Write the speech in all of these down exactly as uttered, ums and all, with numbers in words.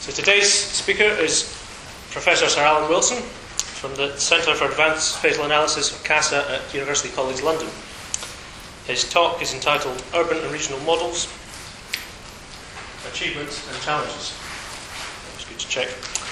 So today's speaker is Professor Sir Alan Wilson from the Centre for Advanced Spatial Analysis of CASA at University College London. His talk is entitled Urban and Regional Models, Achievements and Challenges. It's good to check.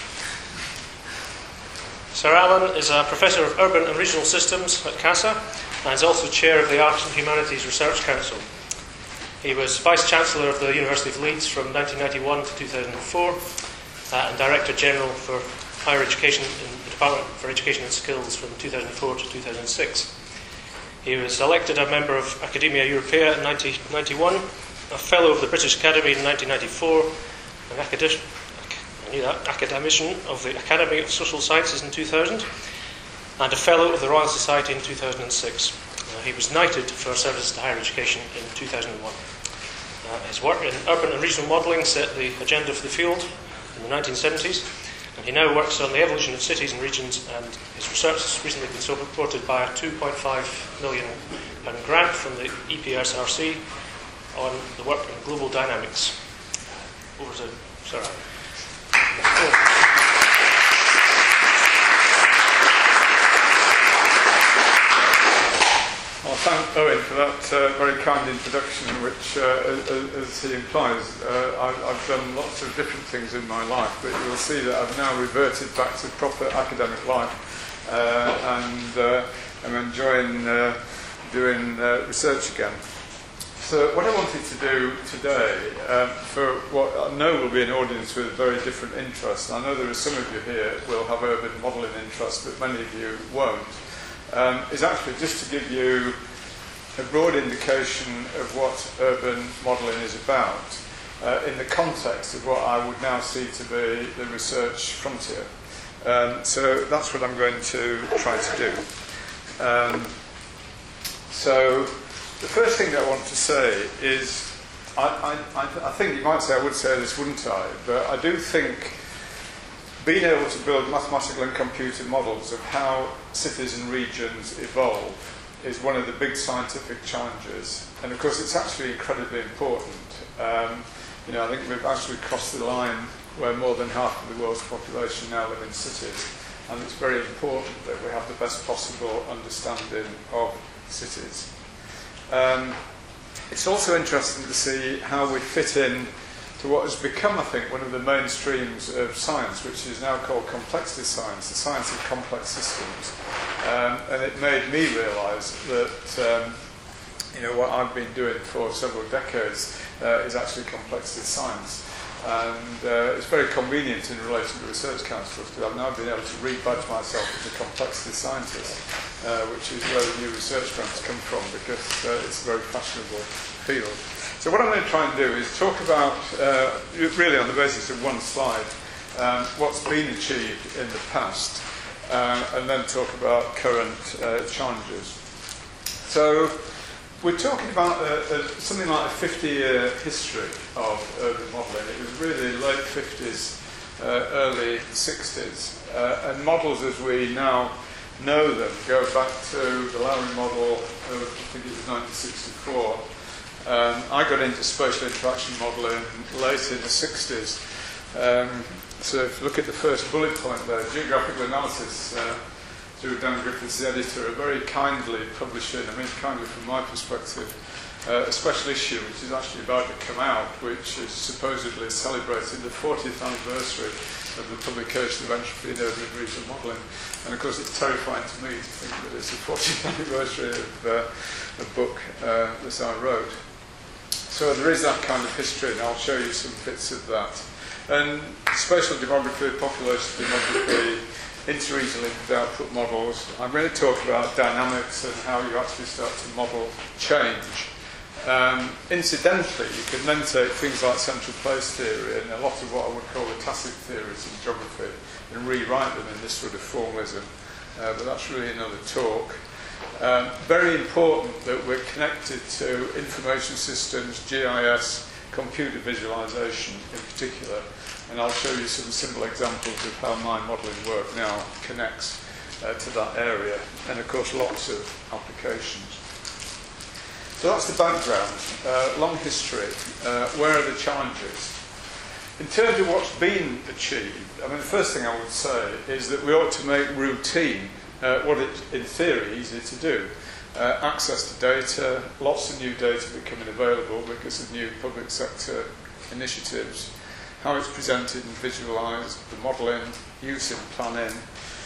Sir Alan is a Professor of Urban and Regional Systems at CASA and is also Chair of the Arts and Humanities Research Council. He was Vice-Chancellor of the University of Leeds from nineteen ninety-one to two thousand four uh, and Director General for Higher Education in the Department for Education and Skills from two thousand four to two thousand six. He was elected a member of Academia Europaea in nineteen ninety-one, a Fellow of the British Academy in nineteen ninety-four, an academic, I knew that, academician of the Academy of Social Sciences in two thousand, and a Fellow of the Royal Society in two thousand six. Uh, he was knighted for service to higher education in two thousand one. Uh, his work in urban and regional modelling set the agenda for the field in the nineteen seventies, and he now works on the evolution of cities and regions, and his research has recently been supported by a two point five million pound grant from the E P S R C on the work in global dynamics. Over to Sarah. Well, thank Owen for that uh, very kind introduction, which, uh, as he implies, uh, I've, I've done lots of different things in my life, but you'll see that I've now reverted back to proper academic life, uh, and uh, I'm enjoying uh, doing uh, research again. So what I wanted to do today, um, for what I know will be an audience with very different interests, I know there are some of you here who will have urban modelling interests, but many of you won't, um, is actually just to give you a broad indication of what urban modelling is about uh, in the context of what I would now see to be the research frontier. Um, so that's what I'm going to try to do. Um, so the first thing that I want to say is, I, I, I think you might say I would say this, wouldn't I? But I do think being able to build mathematical and computer models of how cities and regions evolve is one of the big scientific challenges. And of course it's actually incredibly important. Um, you know, I think we've actually crossed the line where more than half of the world's population now live in cities. And it's very important that we have the best possible understanding of cities. Um, it's also interesting to see how we fit in to what has become, I think, one of the mainstreams of science, which is now called complexity science, the science of complex systems. Um, and it made me realise that um, you know, what I've been doing for several decades uh, is actually complexity science. And uh, it's very convenient in relation to research councils, because I've now been able to rebadge myself as a complexity scientist, uh, which is where the new research grants come from, because uh, it's a very fashionable field. So what I'm going to try and do is talk about, uh, really on the basis of one slide, um, what's been achieved in the past, uh, and then talk about current uh, challenges. So we're talking about a, a, something like a fifty-year history of urban modelling. It was really late fifties, uh, early sixties, uh, and models as we now know them go back to the Lowry model of, I think it was nineteen sixty-four. Um, I got into spatial interaction modelling late in the sixties. Um, so if you look at the first bullet point there, geographical analysis, uh, through Dan Griffiths, the editor, are very kindly publishing, I mean kindly from my perspective, uh, a special issue which is actually about to come out, which is supposedly celebrating the fortieth anniversary of the publication of Entropy in Urban and Regional Modelling. And of course it's terrifying to me to think that it's the fortieth anniversary of uh, a book uh, that I wrote. So there is that kind of history, and I'll show you some bits of that. And spatial demography, population demography, interregional input output models. I'm going to talk about dynamics and how you actually start to model change. Um, incidentally, you can then take things like central place theory and a lot of what I would call the tacit theories in geography and rewrite them in this sort of formalism. Uh, but that's really another talk. Um, very important that we're connected to information systems, G I S, computer visualization in particular. And I'll show you some simple examples of how my modelling work now connects uh, to that area. And of course lots of applications. So that's the background, uh, long history. Uh, where are the challenges? in terms of what's been achieved, I mean, the first thing I would say is that we ought to make routine uh, what it's, in theory, easy to do. Uh, access to data, lots of new data becoming available because of new public sector initiatives, how it's presented and visualised, the modelling, use in planning,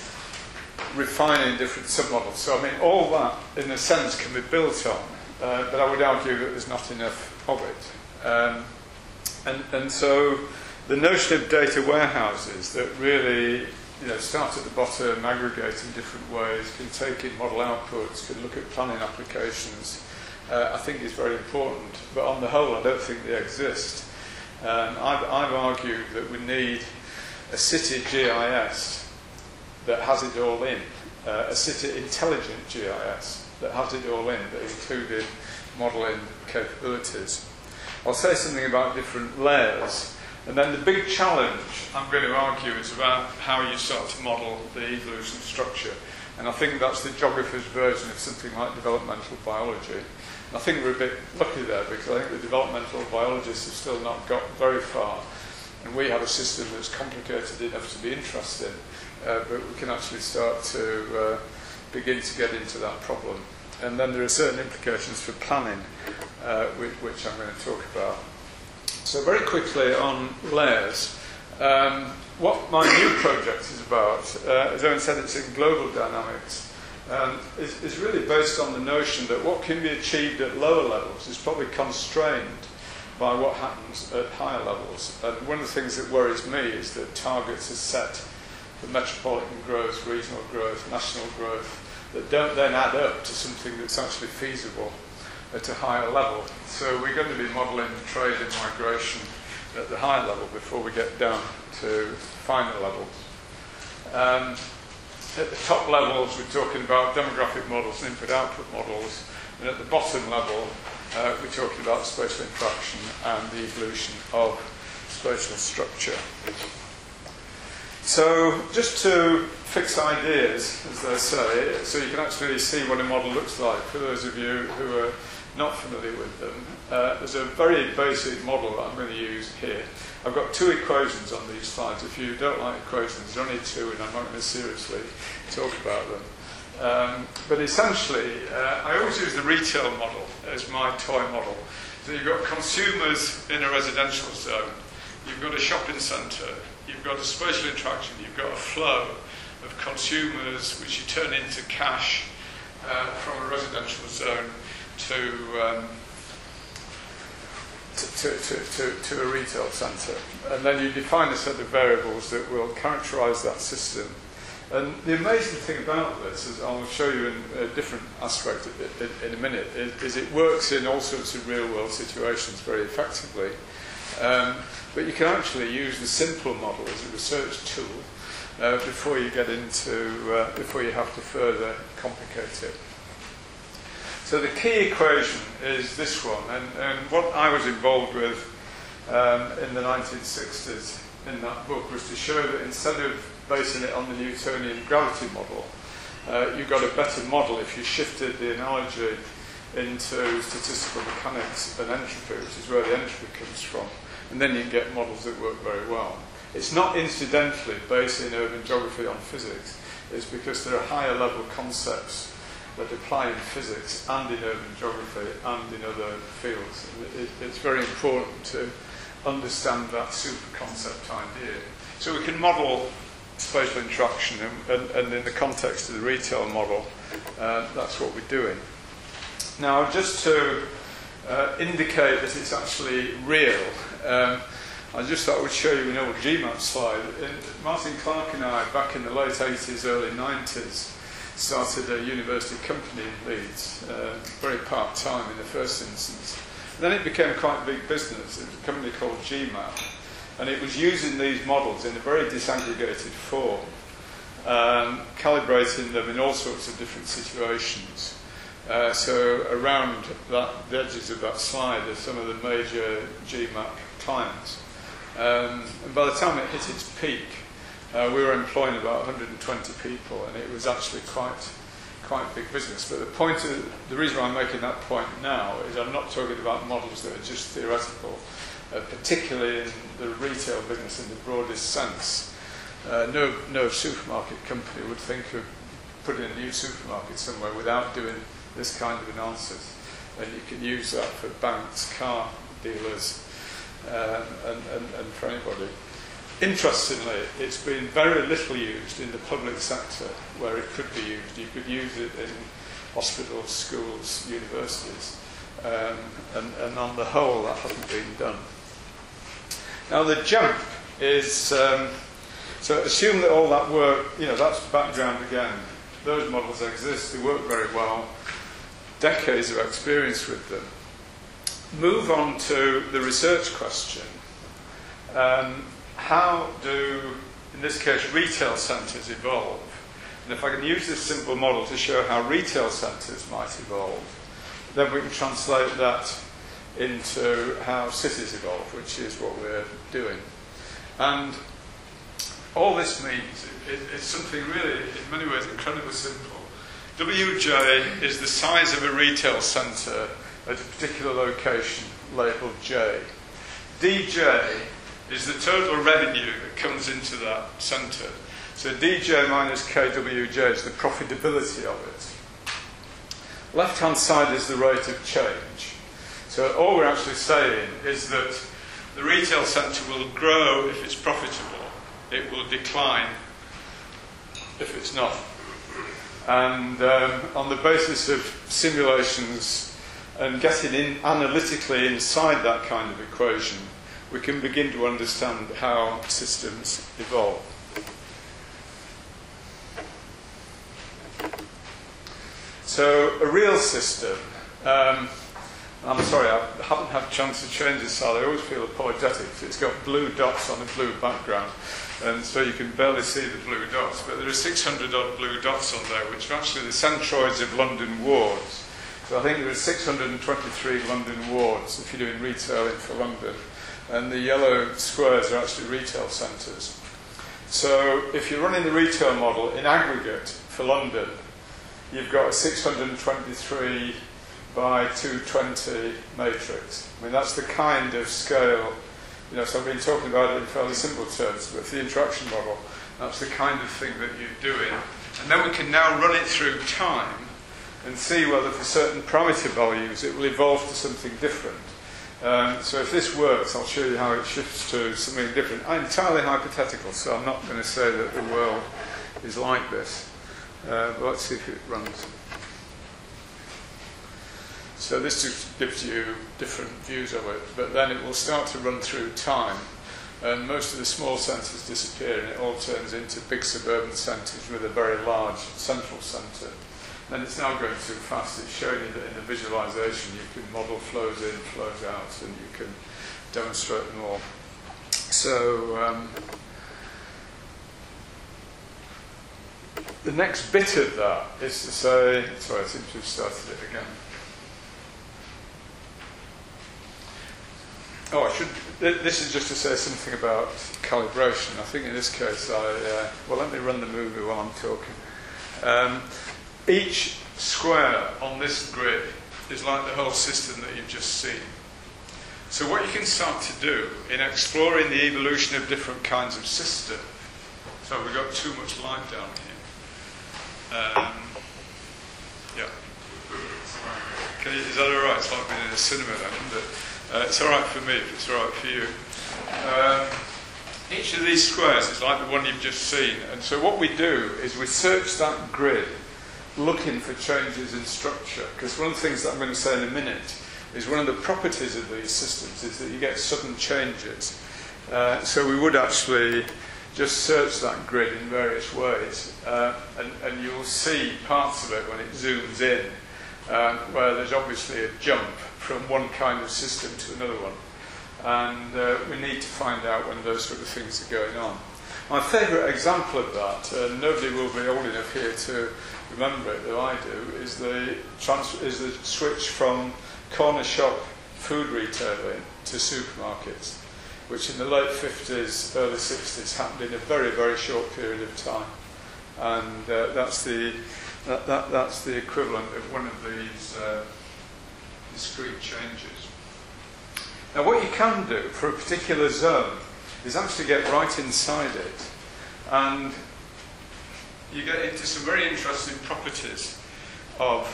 refining different submodels. So, I mean, all that, in a sense, can be built on, uh, but I would argue that there's not enough of it. Um, and, and so, the notion of data warehouses that really, you know, start at the bottom, aggregate in different ways, can take in model outputs, can look at planning applications, uh, I think is very important. But on the whole, I don't think they exist. Um, I've, I've argued that we need a city G I S that has it all in, uh, a city intelligent G I S that has it all in, that included modelling capabilities. I'll say something about different layers. And then the big challenge, I'm going to argue, is about how you start to model the evolution structure. And I think that's the geographer's version of something like developmental biology. And I think we're a bit lucky there, because I think the developmental biologists have still not got very far. And we have a system that's complicated enough to be interesting, uh, but we can actually start to uh, begin to get into that problem. And then there are certain implications for planning, uh, which, which I'm going to talk about. So very quickly on layers, um, what my new project is about, uh, as Owen said, it's in global dynamics, um, is, is really based on the notion that what can be achieved at lower levels is probably constrained by what happens at higher levels. And one of the things that worries me is that targets are set for metropolitan growth, regional growth, national growth, that don't then add up to something that's actually feasible at a higher level. So we're going to be modelling trade and migration at the higher level before we get down to finer levels. Um, at the top levels, we're talking about demographic models and input-output models, and at the bottom level, uh, we're talking about spatial interaction and the evolution of spatial structure. So just to fix ideas, as they say, so you can actually see what a model looks like for those of you who are not familiar with them. Uh, there's a very basic model that I'm going to use here. I've got two equations on these slides. If you don't like equations, there are only two, and I'm not going to seriously talk about them. Um, but essentially, uh, I always use the retail model as my toy model. So you've got consumers in a residential zone, you've got a shopping centre, you've got a spatial interaction, you've got a flow of consumers which you turn into cash uh, from a residential zone to, um, to, to, to, to a retail centre. And then you define a set of variables that will characterise that system. And the amazing thing about this, as I'll show you in a different aspect in, in a minute, is, is it works in all sorts of real-world situations very effectively. Um, but you can actually use the simple model as a research tool uh, before you get into, uh, before you have to further complicate it. So the key equation is this one, and, and what I was involved with um, in the nineteen sixties in that book was to show that instead of basing it on the Newtonian gravity model, uh, you got a better model if you shifted the analogy into statistical mechanics and entropy, which is where the entropy comes from, and then you can get models that work very well. It's not incidentally basing urban geography on physics, it's because there are higher level concepts that apply in physics and in urban geography and in other fields. It, it, it's very important to understand that super concept idea. So we can model spatial interaction, and, and, and in the context of the retail model, uh, that's what we're doing. Now, just to uh, indicate that it's actually real, um, I just thought I would show you an old G MAP slide. And Martin Clark and I, back in the late eighties, early nineties, started a university company in Leeds, uh, very part-time in the first instance. And then it became quite a big business. It was a company called G MAP, and it was using these models in a very disaggregated form, um, calibrating them in all sorts of different situations. Uh, so around that, the edges of that slide are some of the major G MAP clients. Um, and by the time it hit its peak, uh, we were employing about one hundred twenty people, and it was actually quite, quite big business. But the point, of, the reason why I'm making that point now is I'm not talking about models that are just theoretical, uh, particularly in the retail business in the broadest sense. Uh, no, no supermarket company would think of putting a new supermarket somewhere without doing this kind of analysis. And you can use that for banks, car dealers, um, and, and, and for anybody. Interestingly, it's been very little used in the public sector where it could be used. You could use it in hospitals, schools, universities, um, and, and on the whole that hasn't been done. Now the jump is, um, so assume that all that work, you know, that's background again. Those models exist, they work very well, decades of experience with them. Move on to the research question. Um, how do, in this case, retail centres evolve? And if I can use this simple model to show how retail centres might evolve, then we can translate that into how cities evolve, which is what we're doing. And all this means it, it's something really, in many ways, incredibly simple. W J is the size of a retail centre at a particular location, labelled J. D J is the total revenue that comes into that centre. So D J minus K W J is the profitability of it. Left-hand side is the rate of change. So all we're actually saying is that the retail centre will grow if it's profitable. It will decline if it's not. And um, on the basis of simulations and getting in analytically inside that kind of equation, we can begin to understand how systems evolve. So a real system, um, I'm sorry, I haven't had a chance to change this slide. I always feel apologetic. It's got blue dots on a blue background, and so you can barely see the blue dots. But there are six hundred odd blue dots on there, which are actually the centroids of London wards. So I think there are six hundred twenty-three London wards if you're doing retailing for London. And the yellow squares are actually retail centres. So if you're running the retail model in aggregate for London, you've got a six hundred twenty-three by two twenty matrix. I mean, that's the kind of scale, you know, so I've been talking about it in fairly simple terms, but for the interaction model, that's the kind of thing that you're doing. And then we can now run it through time and see whether for certain parameter values it will evolve to something different. Um, so if this works, I'll show you how it shifts to something different. I'm entirely hypothetical, so I'm not going to say that the world is like this. Uh, but let's see if it runs. So this just gives you different views of it, but then it will start to run through time, and most of the small centres disappear, and it all turns into big suburban centres with a very large central centre. And it's now going too fast. It's showing you that in the visualisation you can model flows in, flows out, and you can demonstrate them all. So um, the next bit of that is to say, sorry, I seem to have started it again. Oh, I should. This is just to say something about calibration. I think in this case, I uh, well, let me run the movie while I'm talking. Um, each square on this grid is like the whole system that you've just seen. So what you can start to do in exploring the evolution of different kinds of system. So we've got too much light down here. Um, yeah. Can you, is that all right? It's like being in a cinema then, isn't it? Uh, it's all right for me if it's all right for you. Um, each of these squares is like the one you've just seen. And so what we do is we search that grid looking for changes in structure. Because one of the things that I'm going to say in a minute is one of the properties of these systems is that you get sudden changes. Uh, so we would actually just search that grid in various ways. Uh, and, and you'll see parts of it when it zooms in, uh, where there's obviously a jump from one kind of system to another one. And uh, we need to find out when those sort of things are going on. My favourite example of that, and uh, nobody will be old enough here to remember it, though I do, is the, trans is the switch from corner shop food retailing to supermarkets, which in the late fifties, early sixties happened in a very, very short period of time. And uh, that's the That, that, that's the equivalent of one of these uh, discrete changes. Now what you can do for a particular zone is actually get right inside it, and you get into some very interesting properties of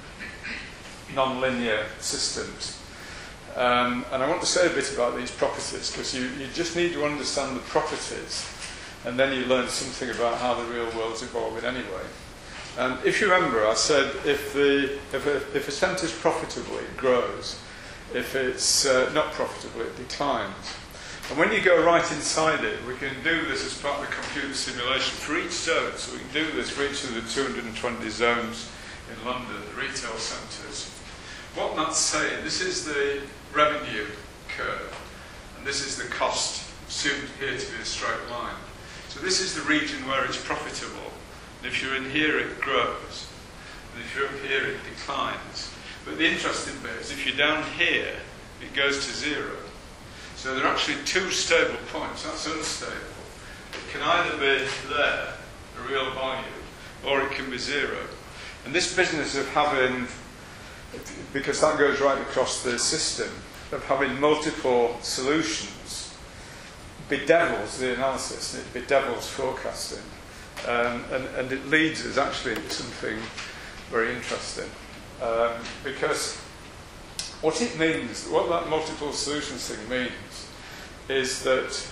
nonlinear systems. Um, and I want to say a bit about these properties, because you, you just need to understand the properties, and then you learn something about how the real world's evolving anyway. And if you remember, I said if, the, if, a, if a sentence profitably, it grows. If it's uh, not profitable, it declines. And when you go right inside it, we can do this as part of the computer simulation for each zone. So we can do this for each of the two hundred twenty zones in London, the retail centres. What that's saying, this is the revenue curve, and this is the cost, assumed here to be a straight line. So this is the region where it's profitable. And if you're in here, it grows. And if you're up here, it declines. But the interesting bit is if you're down here, it goes to zero. So there are actually two stable points. That's unstable. It can either be there, a real volume, or it can be zero. And this business of having, because that goes right across the system, of having multiple solutions bedevils the analysis, and it bedevils forecasting. Um, and, and it leads us actually into something very interesting. Um, because what it means, what that multiple solutions thing means, is that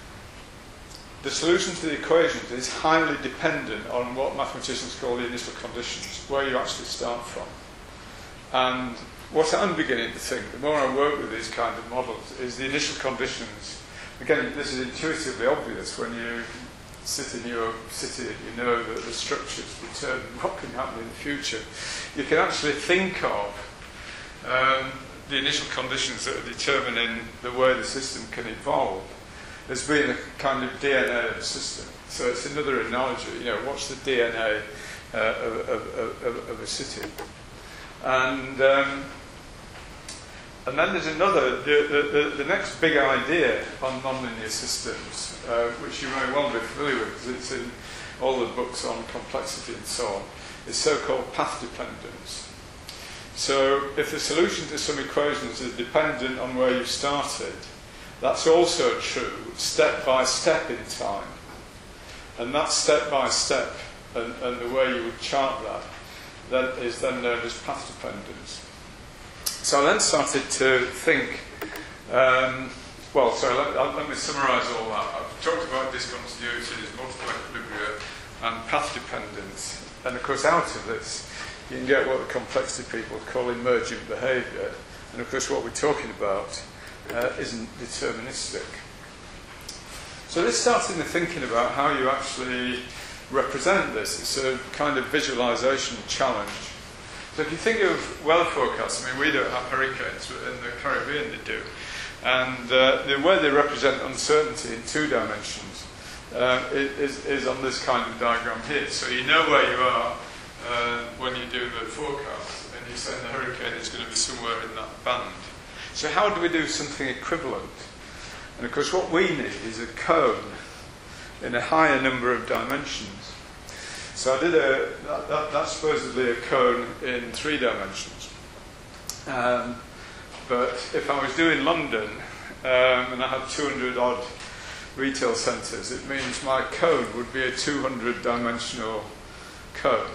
the solution to the equations is highly dependent on what mathematicians call the initial conditions, where you actually start from. And what I'm beginning to think, the more I work with these kind of models, is the initial conditions. Again, this is intuitively obvious when you sit in your city and you know that the structures determine what can happen in the future. You can actually think of um, the initial conditions that are determining the way the system can evolve as being a kind of D N A of the system. So it's another analogy, you know, what's the D N A uh, of, of, of, of a city? And um, and then there's another, the, the, the, the next big idea on nonlinear systems, uh, which you may well be familiar with because it's in all the books on complexity and so on, is so-called path dependence. So if the solution to some equations is dependent on where you started, that's also true step by step in time. And that step by step and, and the way you would chart that, that is then known as path dependence. So I then started to think, um, well, so let, let me summarise all that. I've talked about discontinuities, multiple equilibria, and path dependence. And of course, out of this, you can get what the complexity people call emergent behaviour. And of course, what we're talking about uh, isn't deterministic. So this started me thinking about how you actually represent this. It's a kind of visualisation challenge. So if you think of weather forecasts, I mean, we don't have hurricanes, but in the Caribbean they do. And uh, the way they represent uncertainty in two dimensions uh, is, is on this kind of diagram here. So you know where you are uh, when you do the forecast, and you say the hurricane is going to be somewhere in that band. So how do we do something equivalent? And of course what we need is a cone in a higher number of dimensions. So I did a, that, that, that's supposedly a cone in three dimensions. Um, but if I was doing London, um, and I had two hundred odd retail centres, it means my cone would be a two hundred dimensional cone.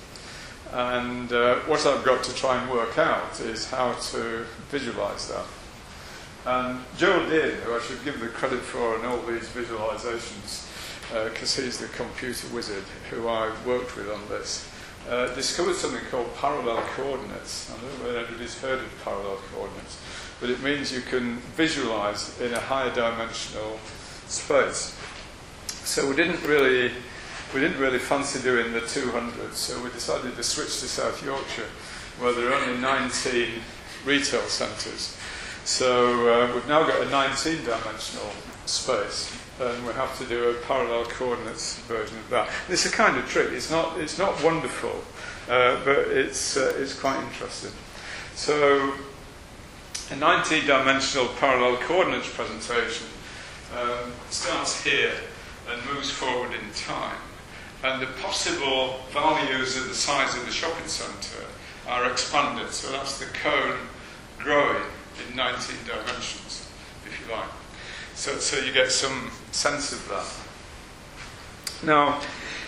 And uh, what I've got to try and work out is how to visualise that. And Joel Dean, who I should give the credit for in all these visualisations, because uh, he's the computer wizard who I worked with on this, uh, discovered something called parallel coordinates. I don't know whether anybody's heard of parallel coordinates, but it means you can visualise in a higher dimensional space. So we didn't really, we didn't really fancy doing the two hundred, so we decided to switch to South Yorkshire, where there are only nineteen retail centres. So uh, we've now got a nineteen dimensional space, and we have to do a parallel coordinates version of that. And it's a kind of trick. It's not, it's not wonderful, uh, but it's, uh, it's quite interesting. So a nineteen dimensional parallel coordinates presentation um, starts here and moves forward in time. and the possible values of the size of the shopping centre are expanded. So that's the cone growing in nineteen dimensions, if you like. So, so you get some sense of that. Now,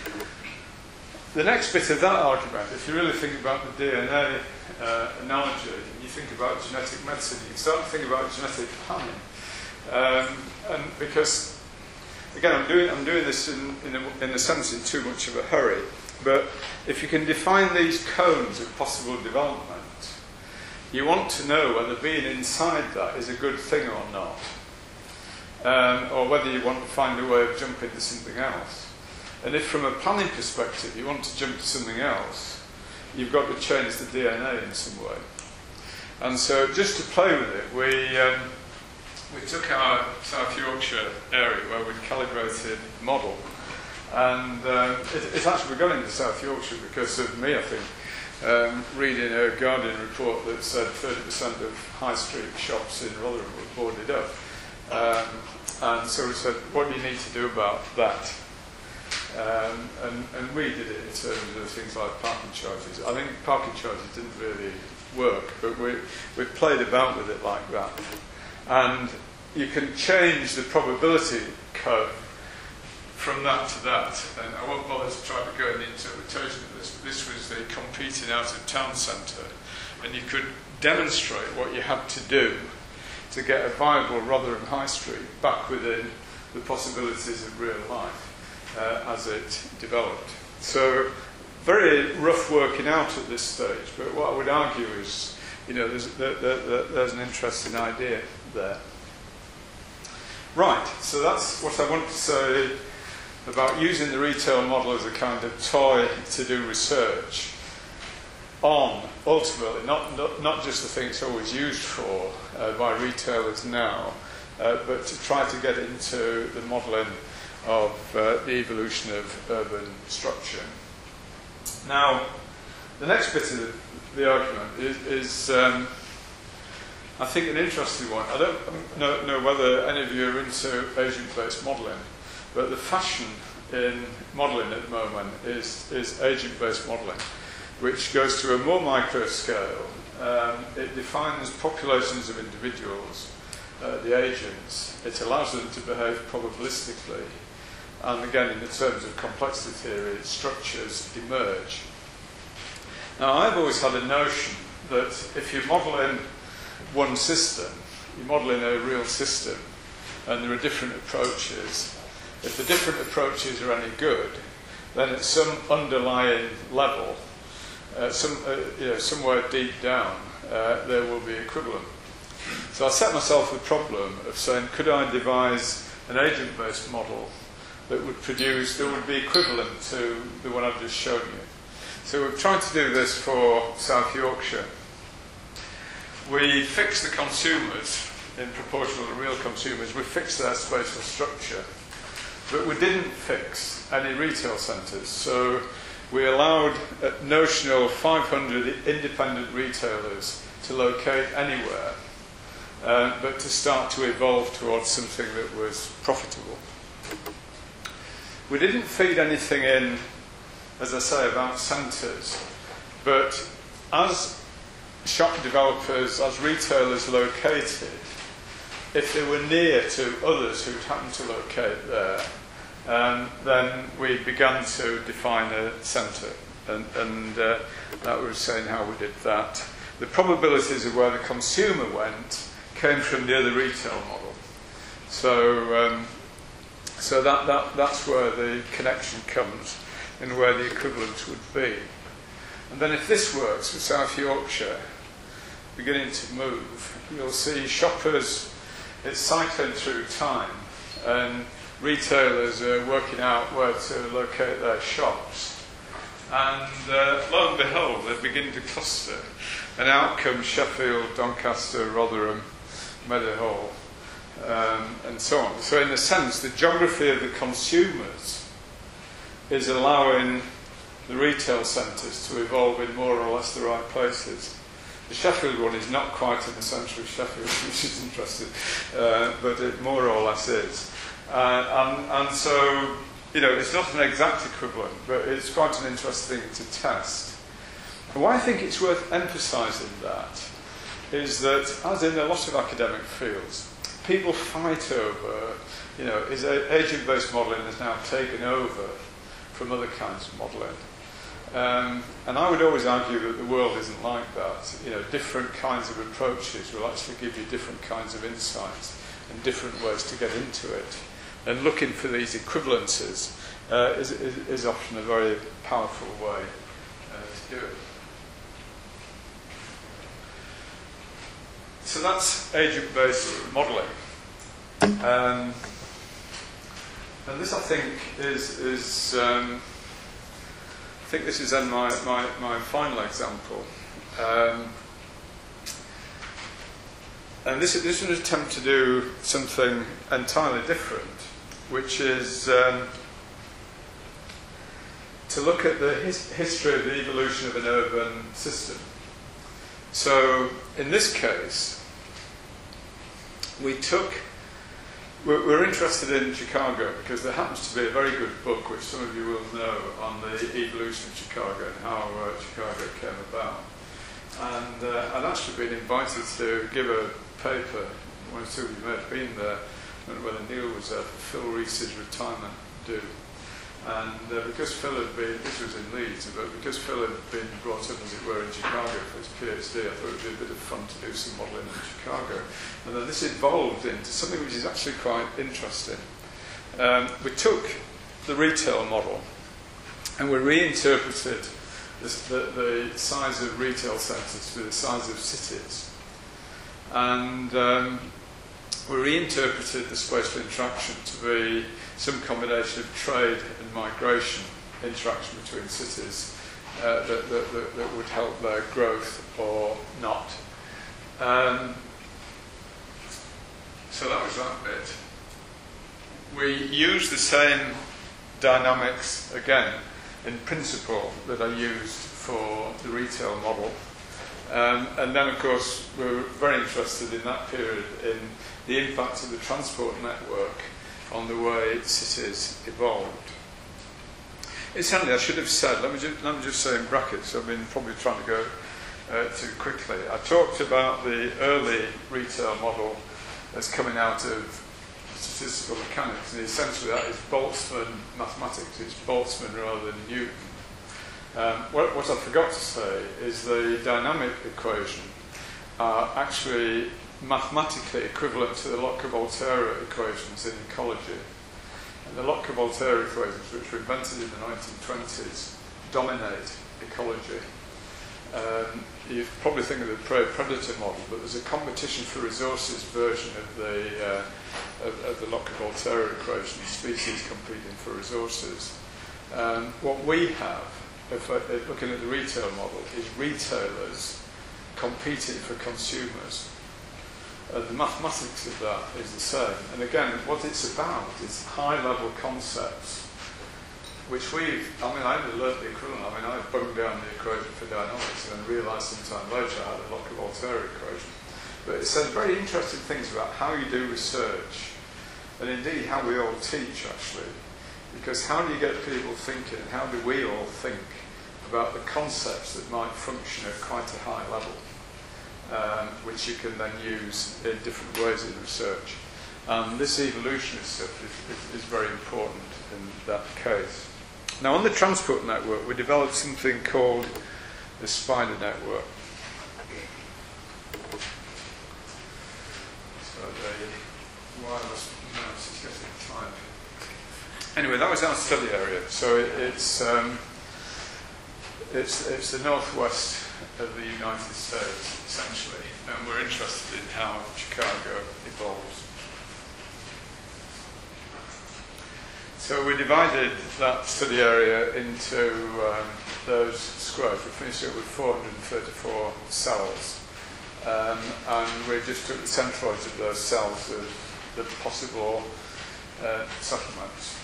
the next bit of that argument, if you really think about the D N A uh, analogy, and you think about genetic medicine, you can start to think about genetic planning. Um, and because, again, I'm doing, I'm doing this in, in, a, in a sense in too much of a hurry, but if you can define these cones of possible development, you want to know whether being inside that is a good thing or not. Um, or whether you want to find a way of jumping to something else. And if from a planning perspective you want to jump to something else, you've got to change the D N A in some way. And so just to play with it, we, um, we took our South Yorkshire area where we'd calibrated a model, and uh, it, it's actually got into South Yorkshire because of me, I think, um, reading a Guardian report that said thirty percent of high street shops in Rotherham were boarded up. Um, and so we said, what do you need to do about that? Um, and, and we did it in terms of things like parking charges. I think parking charges didn't really work, but we, we played about with it like that. And you can change the probability code from that to that. And I won't bother to try to go into interpretation of this, but this was the competing out of town centre. And you could demonstrate what you had to do to get a viable Rotherham High Street back within the possibilities of real life uh, as it developed. So very rough working out at this stage, but what I would argue is, you know, there's, there, there, there's an interesting idea there. Right, so that's what I want to say about using the retail model as a kind of toy to do research on, ultimately, not, not, not just the thing it's always used for uh, by retailers now, uh, but to try to get into the modelling of uh, the evolution of urban structure. Now, the next bit of the argument is, is um, I think, an interesting one. I don't know, know whether any of you are into agent-based modelling, but the fashion in modelling at the moment is, is agent-based modelling, which goes to a more micro scale. Um, it defines populations of individuals, uh, the agents. It allows them to behave probabilistically. And again, in the terms of complexity theory, structures emerge. Now, I've always had a notion that if you're modelling one system, you're modelling a real system, and there are different approaches. If the different approaches are any good, then at some underlying level, Uh, some, uh, you know, somewhere deep down, uh, there will be equivalent. So I set myself the problem of saying, could I devise an agent-based model that would produce, that would be equivalent to the one I've just shown you? So we've tried to do this for South Yorkshire. We fix the consumers in proportion to the real consumers. We fixed their spatial structure, but we didn't fix any retail centres. So we allowed a notional five hundred independent retailers to locate anywhere, uh, but to start to evolve towards something that was profitable. We didn't feed anything in, as I say, about centres, but as shop developers, as retailers located, if they were near to others who'd happened to locate there, Um, then we began to define a centre, and, and uh, that was saying how we did that. The probabilities of where the consumer went came from the other retail model. So, um, so that, that, that's where the connection comes and where the equivalence would be. And then if this works for South Yorkshire, beginning to move, you'll see shoppers, it's cycling through time, and retailers are working out where to locate their shops. And uh, lo and behold, they begin to cluster. And out comes Sheffield, Doncaster, Rotherham, Meadowhall, um, and so on. So in a sense, the geography of the consumers is allowing the retail centres to evolve in more or less the right places. The Sheffield one is not quite in the centre of Sheffield, which is interesting, uh, but it more or less is. Uh, and, and so you know, it's not an exact equivalent, but it's quite an interesting thing to test. And why I think it's worth emphasising that is that, as in a lot of academic fields, people fight over, you know, is agent-based modelling has now taken over from other kinds of modelling. Um, and I would always argue that the world isn't like that. You know, different kinds of approaches will actually give you different kinds of insights and different ways to get into it. And looking for these equivalences uh, is, is, is often a very powerful way uh, to do it. So that's agent-based modelling. Um, and this, I think, is, is um, I think this is then my, my, my final example. Um, and this, this is an attempt to do something entirely different, which is um, to look at the his history of the evolution of an urban system. So, in this case, we took, we're, we're interested in Chicago because there happens to be a very good book, which some of you will know, on the evolution of Chicago and how uh, Chicago came about. And uh, I'd actually been invited to give a paper, one or two of you may have been there, whether Neil was there, for Phil Reese's retirement due. And uh, because Phil had been, this was in Leeds, but because Phil had been brought up, as it were, in Chicago for his PhD, I thought it would be a bit of fun to do some modelling in Chicago. And then this evolved into something which is actually quite interesting. Um, we took the retail model and we reinterpreted this, the, the size of retail centres to be the size of cities. And um, we reinterpreted the spatial interaction to be some combination of trade and migration interaction between cities uh, that, that, that, that would help their growth or not. Um, so that was that bit. We use the same dynamics, again, in principle, that are used for the retail model. Um, and then, of course, we were very interested in that period in the impact of the transport network on the way cities evolved. Incidentally, I should have said, let me, just, let me just say in brackets, I've been probably trying to go uh, too quickly. I talked about the early retail model that's coming out of statistical mechanics, and essentially that is Boltzmann mathematics. It's Boltzmann rather than Newton. Um, what, what I forgot to say is the dynamic equation are actually mathematically equivalent to the Lotka-Volterra equations in ecology. And the Lotka-Volterra equations, which were invented in the nineteen twenties, dominate ecology. Um, you probably think of the prey-predator model, but there's a competition for resources version of the, uh, of, of the Lotka-Volterra equation, species competing for resources. Um, what we have, if, if looking at the retail model, is retailers competing for consumers. Uh, the mathematics of that is the same. And again, what it's about is high-level concepts, which we've, I mean, I only learned the equivalent. I mean, I bunged down the equation for dynamics and then realised some time later I had a Lotka-Volterra equation. But it says very interesting things about how you do research, and indeed how we all teach, actually. Because how do you get people thinking, and how do we all think about the concepts that might function at quite a high level? Um, which you can then use in different ways in research. Um, this evolutionist stuff is, is, is very important in that case. Now, on the transport network, we developed something called the spider network. So the wireless mouse is getting tired. Anyway, that was our study area. So it, it's, um, it's, it's the northwest of the United States, essentially, and we're interested in how Chicago evolves. So we divided that study area into um, those squares. We finished it with four hundred thirty-four cells, um, and we just took the centroids of those cells as the possible uh, settlements.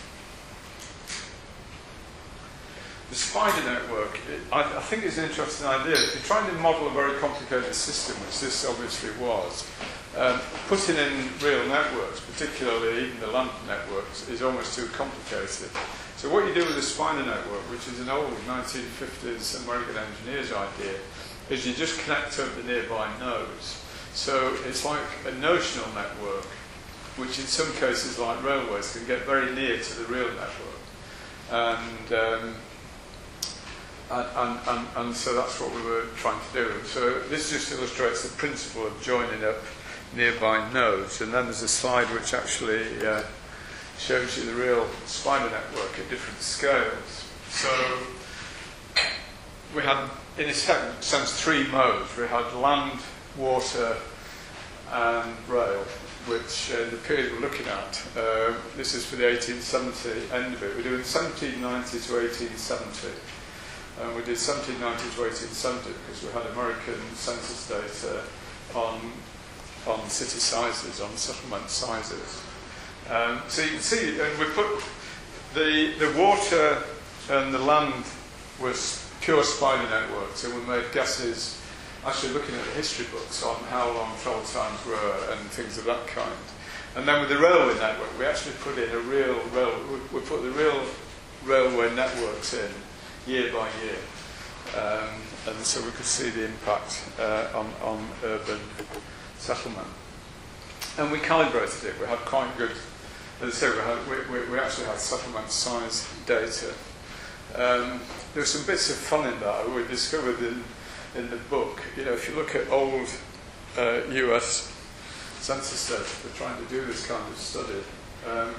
The spider network, it, I, I think is an interesting idea. If you're trying to model a very complicated system, which this obviously was, um, putting in real networks, particularly even the land networks, is almost too complicated. So what you do with a spider network, which is an old nineteen fifties American engineer's idea, is you just connect up the nearby nodes. So it's like a notional network, which in some cases, like railways, can get very near to the real network. And, um, and, and, and, and so that's what we were trying to do. So this just illustrates the principle of joining up nearby nodes. And then there's a slide which actually uh, shows you the real spider network at different scales. So we had, in a sense, three modes. We had land, water, and rail, which uh, the period we're looking at, uh, this is for the eighteen seventy end of it. We're doing seventeen ninety to eighteen seventy. And we did seventeen ninety to eighteen seventy because we had American census data on, on city sizes, on settlement sizes. Um, so you can see, and we put the, the water and the land was pure spider networks, and we made guesses actually looking at the history books on how long travel times were and things of that kind. And then with the railway network, we actually put in a real rail, we put the real railway networks in year by year. Um, and so we could see the impact uh, on, on urban settlement. And we calibrated it. We had quite good, as I say, we, had, we, we, we actually had settlement size data. Um, there were some bits of fun in that we discovered in in the book. You know, if you look at old uh, U S census data for trying to do this kind of study, um,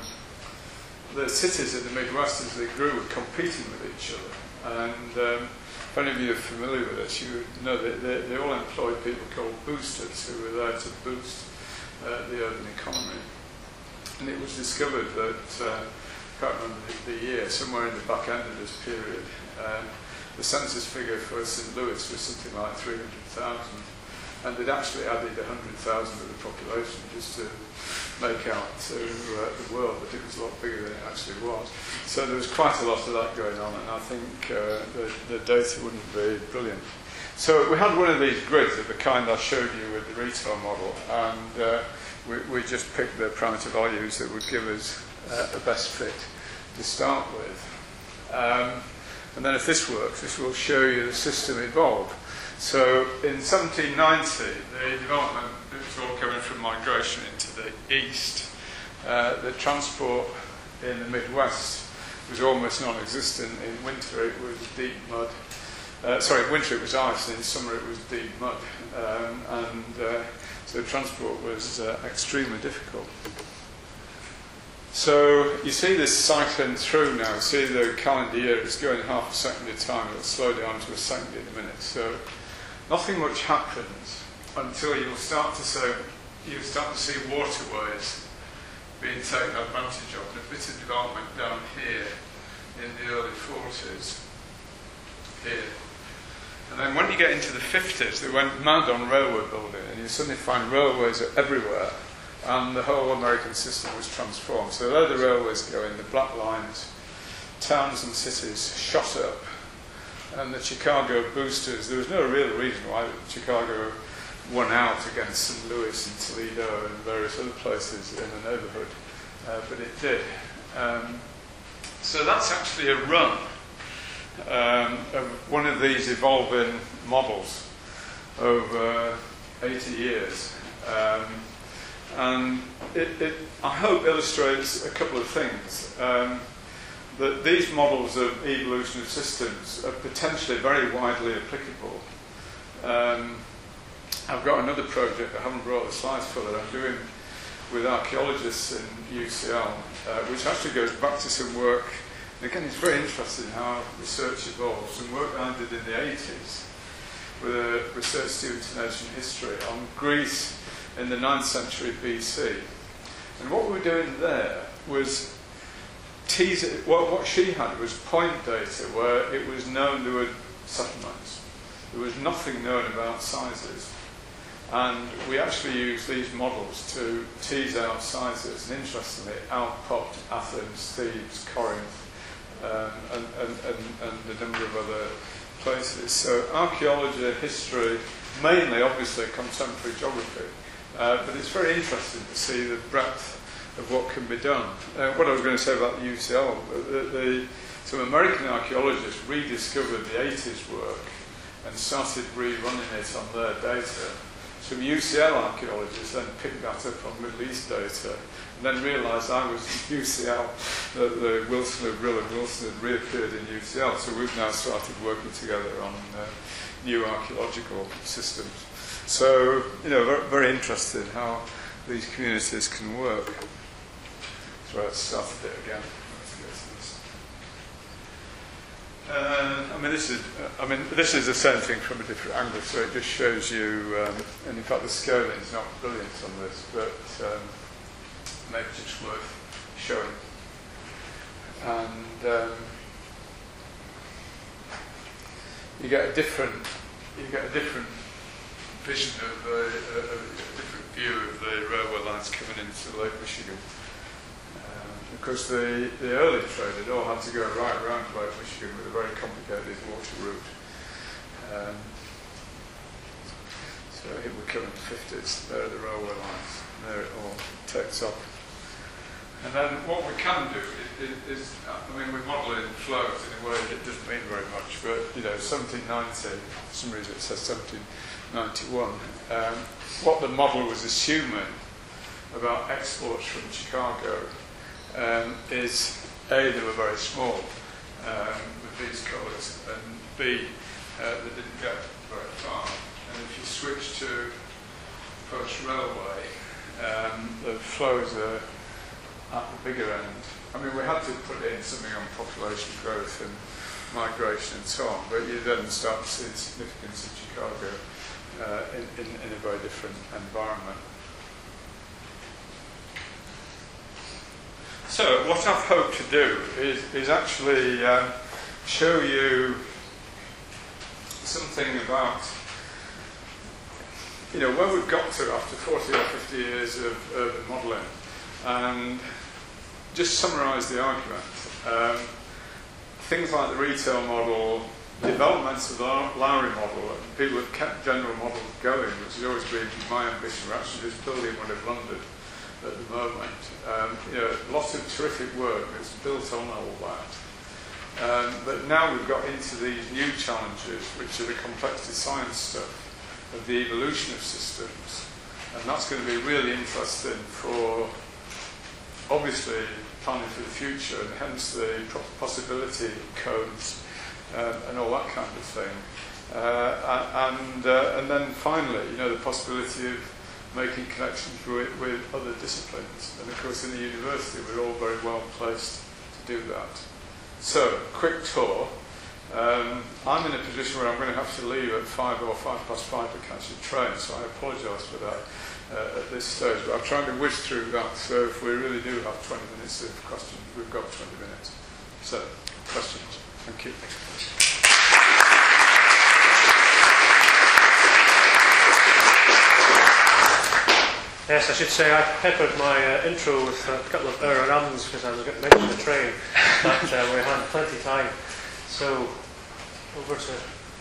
the cities in the Midwest, as they grew, were competing with each other. And um, if any of you are familiar with this, you would know that they, they all employed people called boosters who were there to boost uh, the urban economy. And it was discovered that, uh, I can't remember the, the year, somewhere in the back end of this period, um, the census figure for Saint Louis was something like three hundred thousand, and they'd actually added one hundred thousand of the population just to make out to uh, the world that it was a lot bigger than it actually was. So there was quite a lot of that going on, and I think uh, the, the data wouldn't be brilliant. So we had one of these grids of the kind I showed you with the retail model, and uh, we, we just picked the parameter values that would give us uh, the best fit to start with. Um, And then if this works, this will show you the system evolve. So in seventeen ninety, the development was all coming from migration into the east. Uh, the transport in the Midwest was almost non-existent. In winter it was deep mud. Uh, sorry, in winter it was ice, and in summer it was deep mud. Um, and uh, so transport was uh, extremely difficult. So you see this cycling through now. See the calendar year is going half a second at a time. It'll slow down to a second in a minute. So nothing much happens until you'll start to say you start to see waterways being taken advantage of. And a bit of development down here in the early forties. Here. And then when you get into the fifties, they went mad on railway building, and you suddenly find railways are everywhere. And the whole American system was transformed. So there the railways going, the black lines, towns and cities shot up, and the Chicago boosters, there was no real reason why Chicago won out against Saint Louis and Toledo and various other places in the neighborhood, uh, but it did. Um, so that's actually a run um, of one of these evolving models over eighty years. Um, And it, it, I hope, illustrates a couple of things. Um, that these models of evolution of systems are potentially very widely applicable. Um, I've got another project, I haven't brought the slides for, that I'm doing with archaeologists in U C L, uh, which actually goes back to some work. And again, it's very interesting how research evolves. Some work I did in the eighties with a research student in ancient history on Greece in the ninth century B C. And what we were doing there was tease it, what, what she had was point data where it was known there were settlements. There was nothing known about sizes. And we actually used these models to tease out sizes. And interestingly, out popped Athens, Thebes, Corinth, um, and, and, and, and a number of other places. So archaeology, history, mainly obviously contemporary geography, Uh, but it's very interesting to see the breadth of what can be done. Uh, what I was going to say about the U C L, the, the, some American archaeologists rediscovered the eighties work and started rerunning it on their data. Some U C L archaeologists then picked that up on Middle East data and then realised I was in U C L, that the Wilson and Brill and Wilson had reappeared in U C L. So we've now started working together on uh, new archaeological systems. So, you know, very, very interested how these communities can work. So I started it again. Let's go to this. Uh, I mean, this is. Uh, I mean, this is the same thing from a different angle. So it just shows you. Um, and in fact, the scaling is not brilliant on this, but um, maybe just worth showing. And um, you get a different. You get a different vision of the, uh, a different view of the railway lines coming into Lake Michigan. Um, because the, the early traders all had to go right around Lake Michigan with a very complicated water route. Um, so here we come in the fifties, there are the railway lines, and there it all takes off. And then what we can do is, is, I mean, we model in flows in a way that doesn't mean very much, but, you know, seventeen ninety, for some reason it says seventeen ninety-one, um, what the model was assuming about exports from Chicago um, is, A, they were very small um, with these colours, and B, uh, they didn't get very far. And if you switch to post-railway, um, the flows are at the bigger end. I mean, we had to put in something on population growth and migration and so on, but you then start to see the significance of Chicago uh, in, in, in a very different environment. So what I've hoped to do is, is actually um, show you something about, you know, where we've got to after forty or fifty years of urban modelling, and just summarise the argument. Um, things like the retail model, developments of the Lowry model, and people have kept general models going, which has always been my ambition. We're actually just building one in London at the moment. Um, you know, lots of terrific work that's built on all that. Um, but now we've got into these new challenges, which are the complexity science stuff of the evolution of systems. And that's going to be really interesting for, obviously, planning for the future, and hence the possibility codes um, and all that kind of thing. Uh, and, uh, and then finally, you know, the possibility of making connections with, with other disciplines. And of course, in the university, we're all very well placed to do that. So, quick tour. Um, I'm in a position where I'm going to have to leave at five or five past five to catch a train, so I apologise for that uh, at this stage. But I'm trying to whiz through that, so if we really do have twenty minutes of questions, we've got twenty minutes. So, questions? Thank you. Yes, I should say I peppered my uh, intro with a couple of er and ums because I was going to mention the train, but uh, we had plenty of time. So, over to...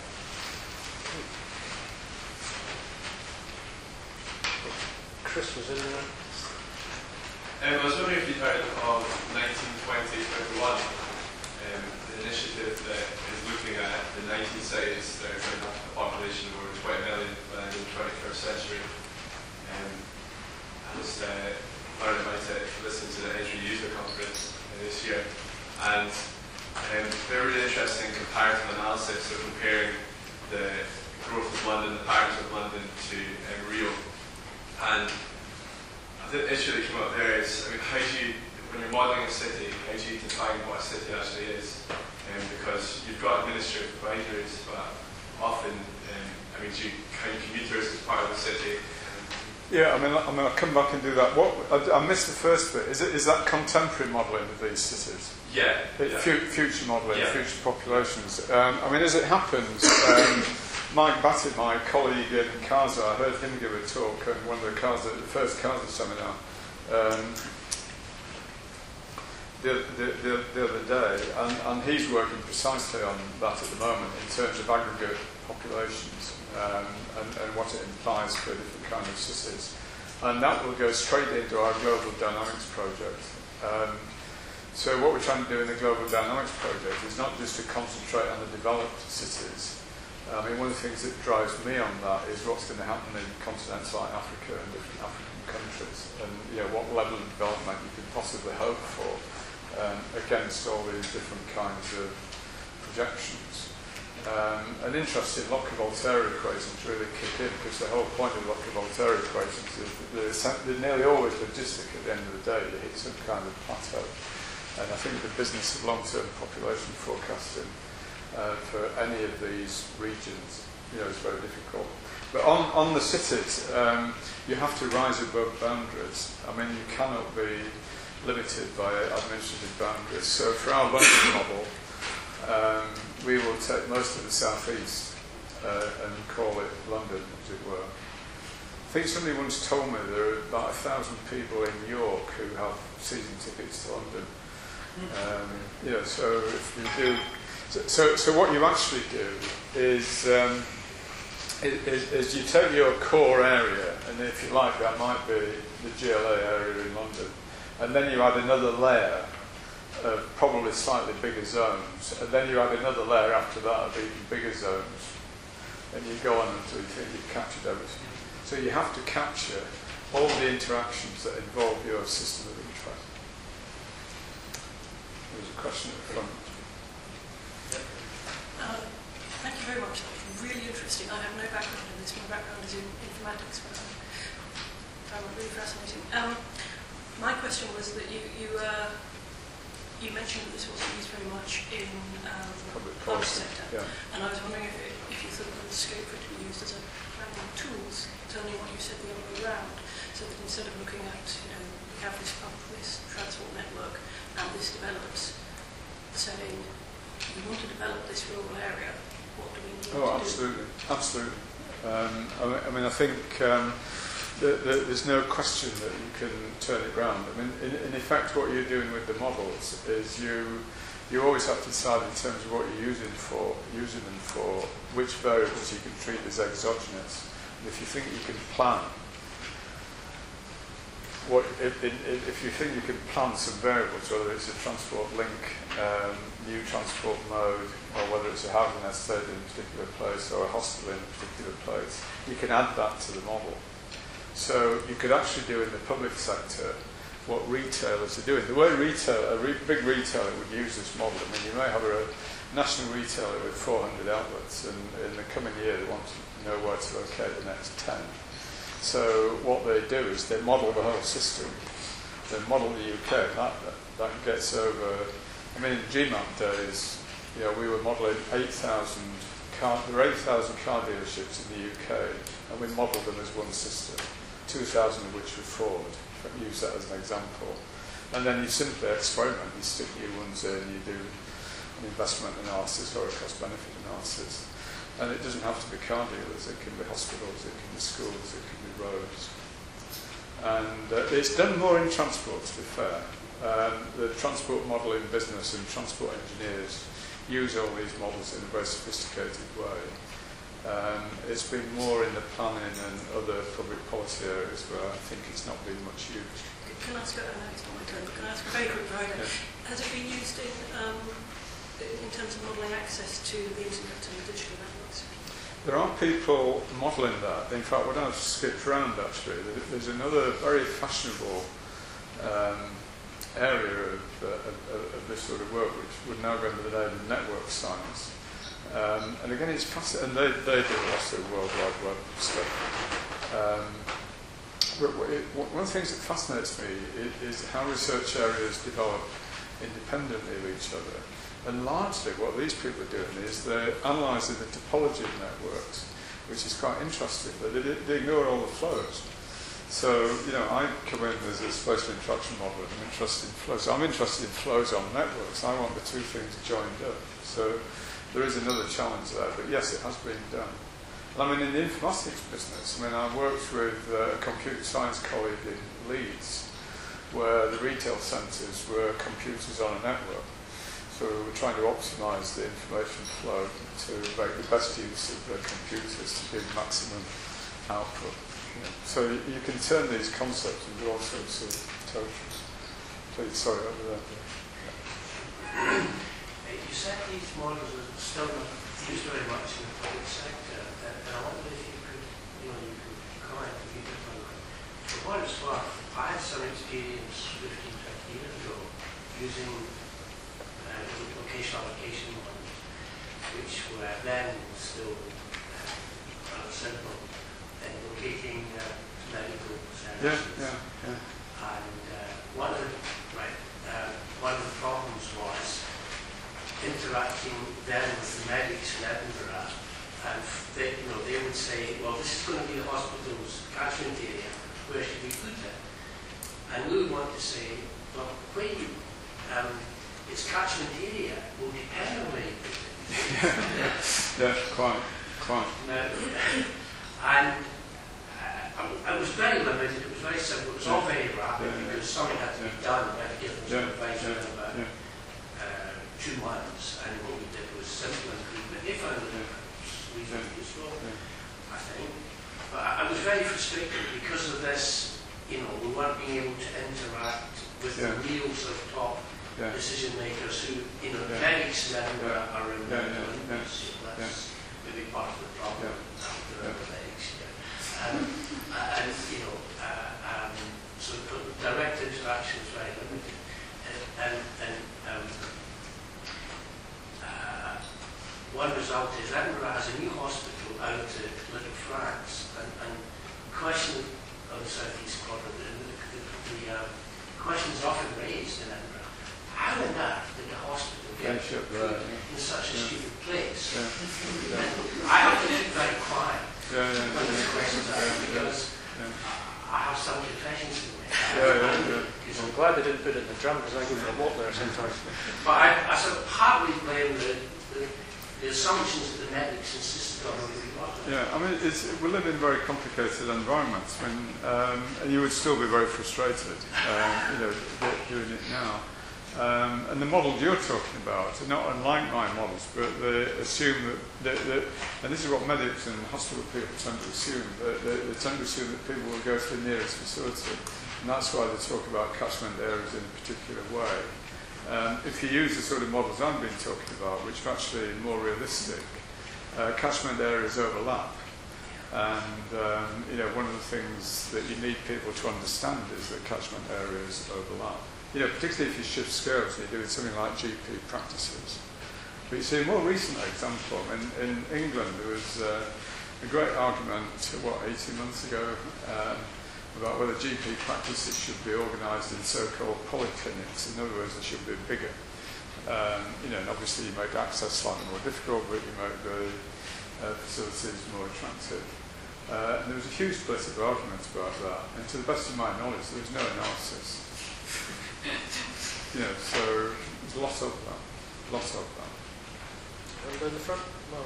Chris was in there. Um, I was wondering if you'd heard of nineteen twenty twenty-one, um, the initiative that is looking at the nineteen cities that are going to have a population of over twenty million by the twenty-first century. Um, I was uh, learning about it listening to the Entry User Conference uh, this year, and um, they're really interesting comparative analysis of comparing the growth of London, the patterns of London to um, Rio. And the issue that came up there is, I mean, how do you, when you're modelling a city, how do you define what a city actually is? Um, because you've got administrative boundaries, but often, um, I mean, do you count commuters as part of the city? Yeah, I mean, I mean, I'll come back and do that. What I, I missed the first bit. Is it is that contemporary modelling of these cities? Yeah. It, yeah. Fu- future modelling, yeah. future populations. Um, I mean, as it happens, um, Mike Batty, my colleague in CASA, I heard him give a talk at one of the CASA, the first CASA seminar um, the, the, the, the other day, and, and he's working precisely on that at the moment in terms of aggregate populations um, and, and what it implies for different kinds of cities. And that will go straight into our Global Dynamics project. Um, so what we're trying to do in the Global Dynamics project is not just to concentrate on the developed cities. I mean, one of the things that drives me on that is what's going to happen in continents like Africa and different African countries, and you know, what level of development you could possibly hope for um, against all these different kinds of projections. Um, an interesting Lotka-Volterra equations really kick in, because the whole point of Lotka-Volterra equations is that they're, they're nearly always logistic at the end of the day. You hit some kind of plateau. And I think the business of long-term population forecasting uh, for any of these regions, you know, is very difficult. But on, on the cities, um, you have to rise above boundaries. I mean, you cannot be limited by administrative boundaries. So for our London model, um, we will take most of the southeast uh, and call it London, as it were. I think somebody once told me there are about a thousand people in York who have season tickets to London. Um, you know, so if you do, so, so, so what you actually do is, um, is, is you take your core area, and if you like, that might be the G L A area in London, and then you add another layer of probably slightly bigger zones, and then you add another layer after that of even bigger zones, and you go on until you think you've captured everything. So you have to capture all the interactions that involve your system of interest. There's a question at the front. Uh, thank you very much. That was really interesting. I have no background in this. My background is in informatics, but I found it really fascinating. Um, my question was that you you, uh, you mentioned that this wasn't used very much in um, the Public public policy, sector, yeah. and I was wondering if, it, if you thought there was scope for it to be used as a random tools, turning what you said the other way around, so that instead of looking at, you know, we have this pump, this transport network, and this develops, saying, we want to develop this rural area, what do we need Oh, to absolutely, do? absolutely. Um, I, mean, I mean, I think um, the, the, there's no question that you can turn it round. I mean, in, in effect, what you're doing with the models is you you always have to decide in terms of what you're using for, using them for, which variables you can treat as exogenous. And if you think you can plan, what if, if you think you can plan some variables, whether it's a transport link, um, new transport mode, or whether it's a housing estate in a particular place or a hostel in a particular place, you can add that to the model. So you could actually do in the public sector what retailers are doing. The way retail, a re big retailer would use this model, I mean, you may have a national retailer with four hundred outlets, and in the coming year they want to know where to locate the next ten. So what they do is they model the whole system. They model the U K. That, that, that gets over, I mean, in G MAP days, you know, we were modelling eight thousand car, there were eight thousand car dealerships in the U K, and we modelled them as one system, two thousand of which were Ford. Use that as an example. And then you simply experiment, you stick new ones in, you do an investment analysis or a cost-benefit analysis. And it doesn't have to be car dealers, it can be hospitals, it can be schools, it can be roads. And uh, it's done more in transport, to be fair. Um, the transport modelling business and transport engineers use all these models in a very sophisticated way. Um, it's been more in the planning and other public policy areas where I think it's not been much used. Can I ask, I know it's not my turn, but can I ask a very quick question? Yeah. Has it been used in, um, in terms of modelling access to the internet and digital networks? There are people modelling that. In fact, when I've skipped around actually, there's another very fashionable um, area of, uh, of, of this sort of work which would now go under the name of network science. Um, and again, it's fascinating, and they, they do lots of World Wide Web stuff. Um, but it, one of the things that fascinates me is, is how research areas develop independently of each other. And largely what these people are doing is they're analysing the topology of networks, which is quite interesting, but they, they ignore all the flows. So, you know, I come in as a spatial interaction modeler, I'm interested in flows. So I'm interested in flows on networks. I want the two things joined up. So there is another challenge there, but yes, it has been done. And I mean, in the informatics business, I mean, I worked with uh, a computer science colleague in Leeds, where the retail centres were computers on a network. So we were trying to optimise the information flow to make the best use of the computers to give maximum output. know, so you can turn these concepts into all sorts of territories. Please, sorry, over there. Uh, you said these models are still not used very much in the public sector, uh, and I wonder if you could, you know, you could comment a bit on that. For what it's worth, I had some experience fifteen, twenty years ago using uh, location allocation models, which were then still uh, rather simple in locating uh, medical services. Yeah, yeah, yeah. And uh, one of the right, uh, one of the problems was interacting then with the medics in Edinburgh, and they, you know, they would say, well, this is going to be the hospital's catchment area, where should we put it? And we would want to say, well, wait, um, its catchment area will depend on where you put it. Yeah, quite, quite. Now, and uh, I was very limited, it was very simple, it was all very rapid, yeah, because yeah. something had to be Yeah. done, we had to give them some Yeah, advice yeah, within about yeah. uh, two months, and what we did was simple improvement. They found it Yeah. reasonably useful, Yeah. I think. But I, I was very frustrated because of this, you know, we weren't being able to interact with Yeah. the real sort of top Yeah. decision makers who, you know, Yeah. medics in Edinburgh Yeah. are in Yeah, the yeah, Olympics, yeah. so that's maybe part of the problem. Yeah. There are the medics here. Um, and, you know, uh, um, so the direct interaction is very limited. And, and, and um, uh, one result is Edinburgh has a new hospital out at Little France, and, and the question of the South East Quadrant, the, the, the uh, question is often raised in Edinburgh. How on earth did the hospital get Finish up put there, yeah. in such a Yeah. stupid place? Yeah. And I have to keep very quiet Yeah, yeah, when these yeah, questions are yeah, because yeah. I have some confessions to make. Yeah, yeah, yeah. Well, I'm glad they didn't put it in the drum, because I give it a walk there sometimes. But I, I sort of partly blame the, the, the assumptions that the medics insisted on really working. Yeah, I mean, it's, we live in very complicated environments, when, um, and you would still be very frustrated, um, you know, do- doing it now. Um, and the models you're talking about are not unlike my models, but they assume that, that, that and this is what medics and hospital people tend to assume, that they, they tend to assume that people will go to the nearest facility, and that's why they talk about catchment areas in a particular way. Um, if you use the sort of models I've been talking about, which are actually more realistic, uh, catchment areas overlap. And um, you know, one of the things that you need people to understand is that catchment areas overlap. You know, particularly if you shift scales and you're doing something like G P practices. But you see, a more recent example, in, in England there was uh, a great argument, what, eighteen months ago, um, about whether G P practices should be organised in so-called polyclinics. In other words, they should be bigger. Um, you know, and obviously you make access slightly more difficult, but you make the uh, facilities more attractive. Uh, and there was a huge split of arguments about that. And to the best of my knowledge, there was no analysis. You know, so there's a lot of that. Lots of that. And in the front? No.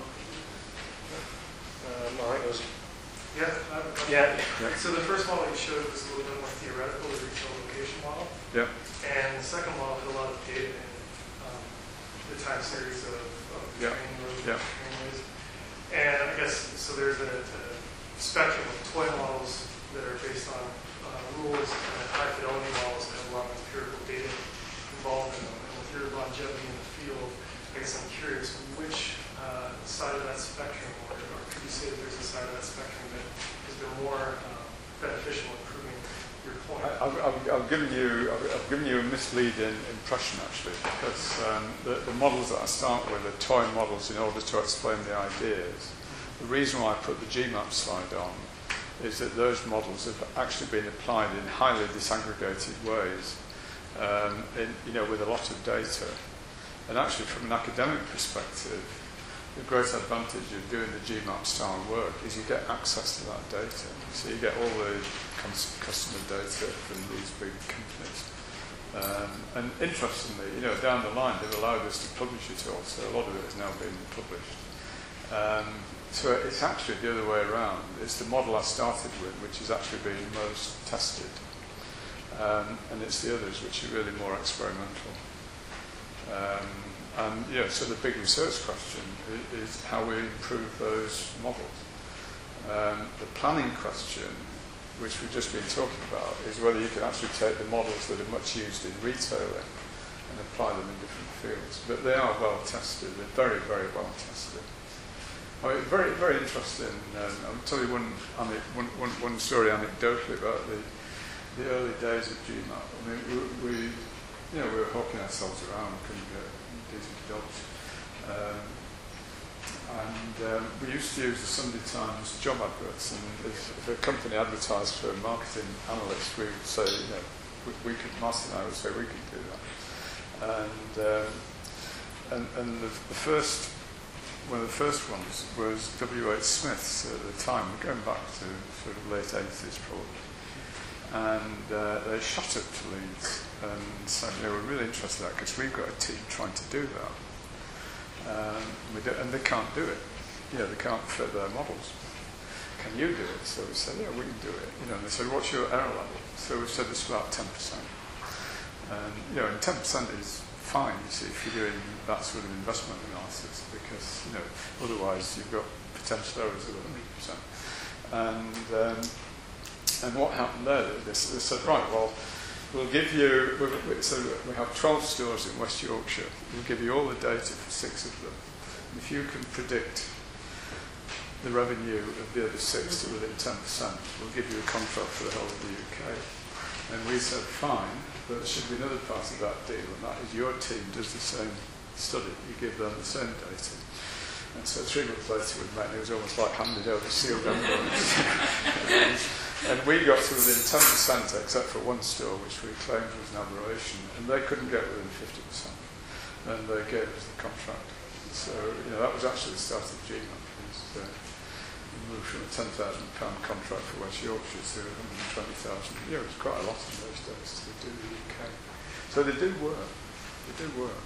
Um, I think it was. Yeah, I have a question. Yeah. Yeah. So the first model you showed was a little bit more theoretical, the regional location model. Yeah. And the second model had a lot of data in um, the time series of, of Yeah. training where the Yeah. training is. And I guess, so there's a, a spectrum of toy models that are based on uh, rules, and then high fidelity models that have a lot of empirical data involved in them. And with your longevity in the field, I guess I'm curious which uh, side of that spectrum, or, or could you say that there's a side of that spectrum that has been more uh, beneficial in proving your point? I, I've, I've, I've given you, I've, I've given you a misleading impression actually, because um, the, the models that I start with are toy models in order to explain the ideas. The reason why I put the G MAP slide on is that those models have actually been applied in highly disaggregated ways, um, in, you know, with a lot of data. And actually, from an academic perspective, the great advantage of doing the G MAP style work is you get access to that data. So you get all the cons- customer data from these big companies. Um, and interestingly, you know, down the line, they've allowed us to publish it all, so a lot of it is now being published. Um, so it's actually the other way around. It's the model I started with, which is actually being most tested. Um, and it's the others which are really more experimental. Um, and yeah, so the big research question is, is how we improve those models. Um, the planning question which we've just been talking about, is whether you can actually take the models that are much used in retailing and apply them in different fields. But they are well tested. They're very, very well tested. I mean, very, very interesting. Um, I'll tell you one, one, one, one story anecdotally about the the early days of G MAP. I mean, we, we you know, we were hawking ourselves around, couldn't get decent jobs. Um, and um, we used to use the Sunday Times job adverts, and if, if a company advertised for a marketing analyst, we would say, you know, we, we could, Martin and I would say we could do that. And um, and, and the, the first, one of the first ones was W H Smith's at the time, going back to sort of late eighties probably. And uh, they shot up to Leeds and said they were really interested in that because we've got a team trying to do that. Um, we do, and they can't do it. You know, they can't fit their models. Can you do it? So we said, yeah, we can do it. You know, and they said, what's your error level? So we said it's about ten percent. And, you know, and ten percent is fine, you see, if you're doing that sort of investment analysis, because, you know, otherwise you've got potential errors of one hundred percent. And um, And what happened there? They, they said, right, well, we'll give you, we, we, so we have twelve stores in West Yorkshire. We'll give you all the data for six of them. And if you can predict the revenue of the other six to within ten percent, we'll give you a contract for the whole of the U K. And we said, fine, but there should be another part of that deal, and that is your team does the same study. You give them the same data. And so three months later we met, and it was almost like handed over sealed envelopes. And we got to within ten percent, except for one store, which we claimed was an aberration, and they couldn't get within fifty percent. And they gave us the contract. So, you know, that was actually the start of G MAP. Uh, we moved from a ten thousand pound contract for West Yorkshire to one hundred twenty thousand. Yeah, it was quite a lot in those days to do the U K. So they do work. They do work.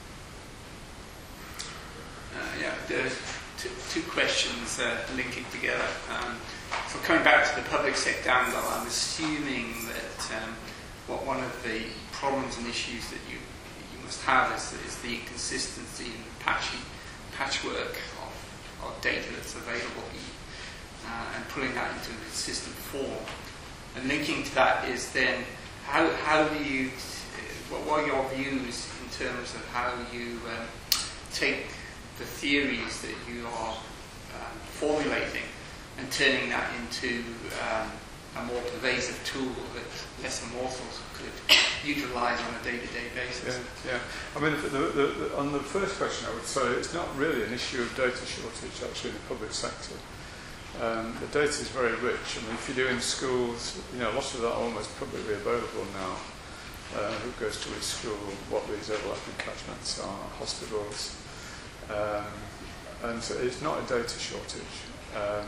Uh, yeah, there's two, two questions uh, linking together. Um, So coming back to the public sector angle, I'm assuming that um, what one of the problems and issues that you you must have is, is the inconsistency and patchy patchwork of, of data that's available, uh, and pulling that into a consistent form. And linking to that is then how how do you what, what are your views in terms of how you um, take the theories that you are um, formulating and turning that into um, a more pervasive tool that lesser mortals could utilise on a day-to-day basis. Yeah, yeah. I mean, the, the, the, on the first question, I would say it's not really an issue of data shortage, actually, in the public sector. Um, the data is very rich. I mean, if you're doing schools, you know, lots of that are almost publicly available now. Uh, who goes to which school, what these overlapping catchments are, hospitals. Um, and so it's not a data shortage. Um,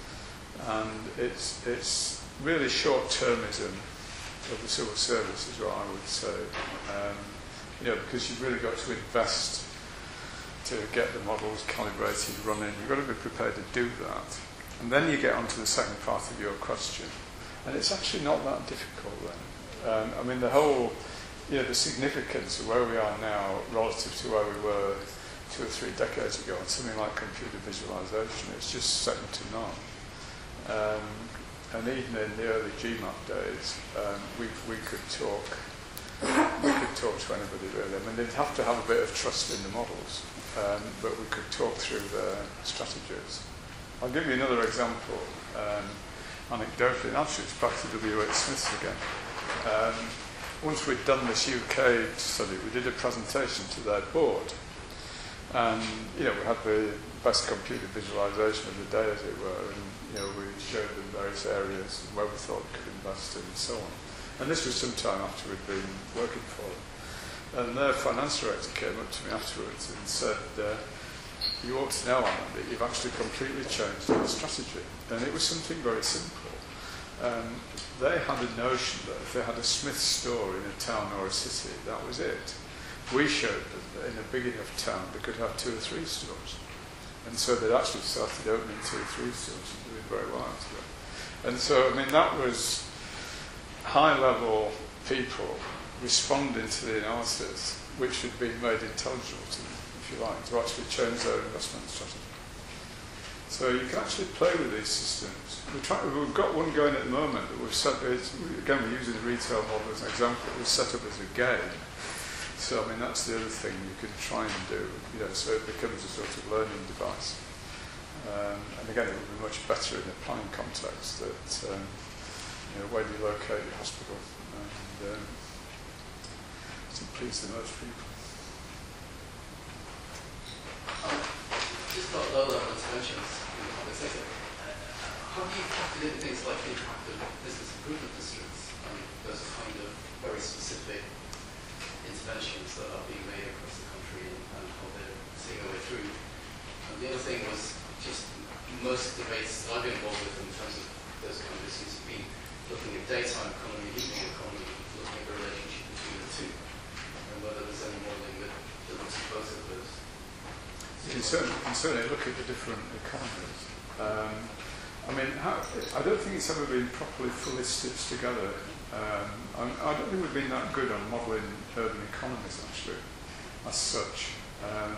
And it's it's really short-termism of the civil service is what I would say. Um, you know, because you've really got to invest to get the models calibrated, running. You've got to be prepared to do that. And then you get onto the second part of your question. And it's actually not that difficult then. Um, I mean, the whole, you know, the significance of where we are now relative to where we were two or three decades ago on something like computer visualization, it's just second to none. Um, and even in the early G MAP days, um, we we could talk we could talk to anybody really. I mean, they'd have to have a bit of trust in the models, um, but we could talk through their strategies. I'll give you another example, um, anecdotally, and actually it's back to W H Smith again. Um, once we'd done this U K study, we did a presentation to their board, and you know we had the best computer visualization of the day, as it were, and you know, we showed them various areas where we thought we could invest in and so on. And this was some time after we'd been working for them. And their finance director came up to me afterwards and said, uh, you ought to know, Alan, that you've actually completely changed our strategy. And it was something very simple. Um, they had a notion that if they had a Smith store in a town or a city, that was it. We showed them that in a big enough town they could have two or three stores. And so they'd actually started opening two or three stores and doing very well after that. And so, I mean, that was high-level people responding to the analysis, which had been made intelligible to them, if you like, to actually change their investment strategy. So you can actually play with these systems. We're trying, we've got one going at the moment that we've set, it's, again we're using the retail model as an example, it was set up as a game. So I mean that's the other thing you can try and do, you know, so it becomes a sort of learning device. Um, and again it would be much better in a planning context that, um, you know, where do you locate your hospital and um, to please the most people. Um, just about low-level interventions in the public sector. Uh, how do you factor in things like the impact of business improvement districts and those kind of very specific interventions that are being made across the country and, and how they're seeing their way through? And the other thing was just most debates I've been involved with in terms of those kind of issues have been looking at daytime economy, evening economy, looking at the relationship between the two, and whether there's any modelling that, that looks at both of those. You can certainly, you can certainly look at the different economies. Um, I mean, how, I don't think it's ever been properly fully stitched together. Um, I, I don't think we've been that good on modelling urban economies, actually, as such. Um,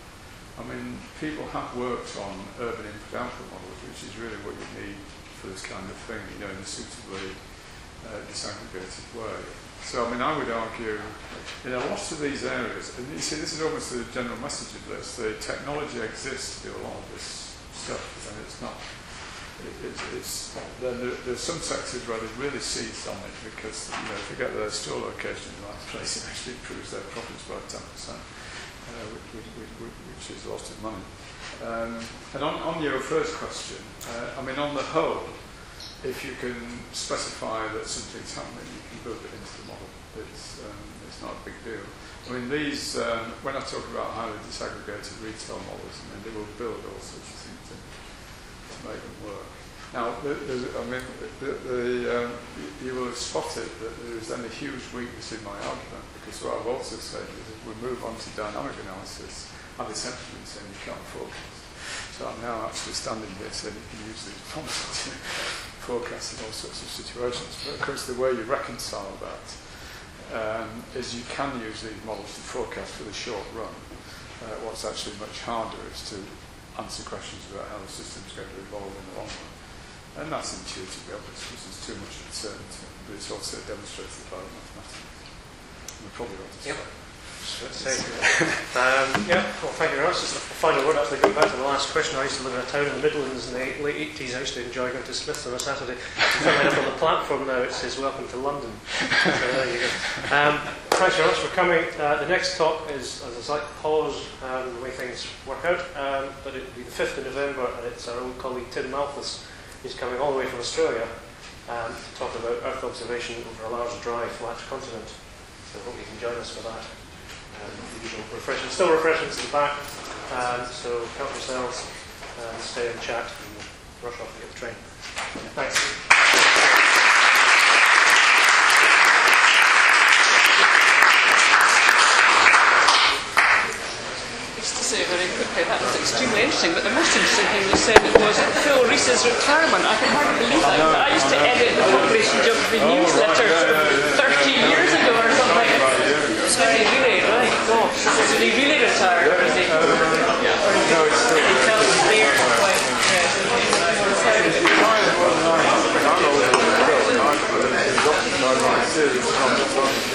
I mean, people have worked on urban input-output models, which is really what you need for this kind of thing, you know, in a suitably uh, disaggregated way. So, I mean, I would argue, in a lot of these areas, and you see, this is almost the general message of this, the technology exists to do a lot of this stuff, and it's not, it, it's, it's then there, there's some sectors where they've really seized on it, because, you know, if they get their store location in the right place, it actually improves their profits by ten percent. Uh, which, which, which, which is a lot of money. Um, and on, on your first question, uh, I mean, on the whole, if you can specify that something's happening, you can build it into the model. It's, um, it's not a big deal. I mean, these, um, when I talk about highly disaggregated retail models, I mean, they will build all sorts of things to, to make them work. Now, there's, I mean, the, the, um, you will have spotted that there is then a huge weakness in my argument, because what I've also said is if we move on to dynamic analysis, I've essentially been saying you can't forecast. So I'm now actually standing here saying you can use these models to forecast in all sorts of situations. But of course, the way you reconcile that um, is you can use these models to forecast for the short run. Uh, what's actually much harder is to answer questions about how the system's going to evolve in the long run. And that's intuitively obvious because there's too much uncertainty, but it's also demonstrated by mathematics. We probably ought to yep. say. um, yeah, well, thank you very much. Just a final word, actually, going back to the last question. I used to live in a town in the Midlands in the late eighties. I used to enjoy going to Smiths on a Saturday. Coming up on the platform now, it says, "Welcome to London." So there you go. Um, thanks very much for coming. Uh, the next talk is, as I say, pause um, the way things work out, um, but it will be the fifth of November, and it's our old colleague Tim Malthus. He's coming all the way from Australia um, to talk about Earth observation over a large, dry, flat continent. So I hope you can join us for that. Um, the usual refreshments, still refreshments in the back. Um, so help yourselves and stay and chat and rush off to get the train. Thanks. Say very quickly, that was extremely interesting, but the most interesting thing they said was Phil Reese's retirement. I can hardly believe that. I used to edit the Population Geography newsletter thirty years ago or something. Is he really, right? Gosh, is he really retired? Or is he? Yeah. Or is he, he felt there quite. Yeah.